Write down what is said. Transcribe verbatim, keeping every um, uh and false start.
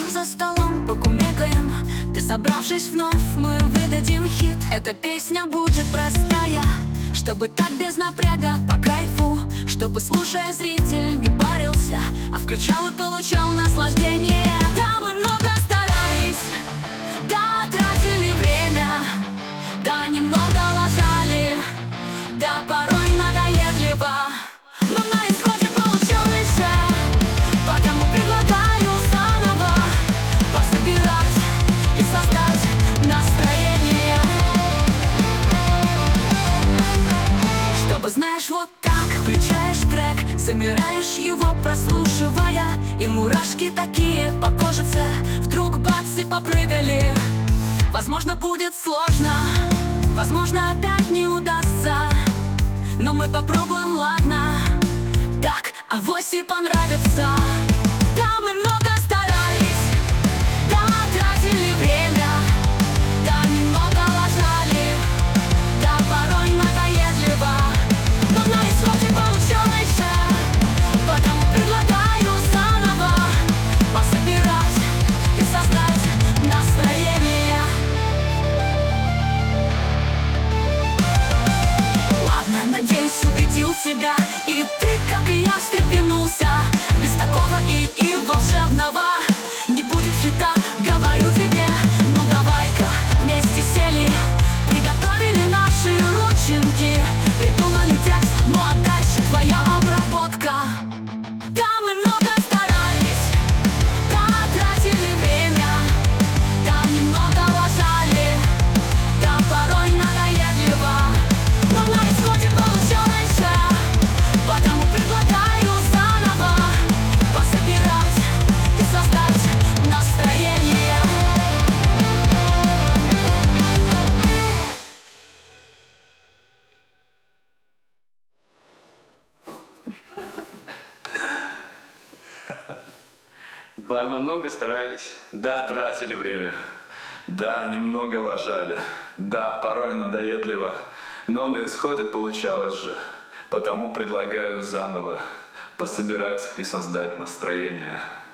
за столом покумекаем, ты собравшись вновь, мы выдадим хит. Эта песня будет простая, чтобы так без напряга, по кайфу, чтобы, слушая, зритель не парился, а включал и получал наслаждение. Да, мы много старались, да, тратили время, да, немного лажали, да, порой надоедливо, но на исходе получилось же. Потому предлагаю заново пособирать и создать настроение, чтобы, знаешь, вот так включаешь трек, замираешь его, прослушивая, и мурашки такие по кожице вдруг бац и попрыгали. Возможно, будет сложно, возможно, опять не удастся, но мы попробуем, ладно? Так, авось и понравится. Да, мы много старались, да, тратили время, да, немного лажали, да, порой надоедливо, но на исходе получилось же. Потому предлагаю заново пособирать и создать настроение. Ладно, надеюсь, убедил тебя, и ты, как и я, встрепенулся. Без такого и, и волшебного не будет хита, говорю тебе. Ну давай-ка вместе сели, приготовили наши рученьки, придумали текст, ну а дальше твоя обработка. Да, мы много старались, да, тратили время, да, немного лажали, да, порой надоедливо, но на исходе получилось же. Потому предлагаю заново пособирать и создать настроение. Да, мы много старались, да, тратили время, да, немного лажали, да, порой надоедливо, но на исходе получалось же. Потому предлагаю заново пособирать и создать настроение.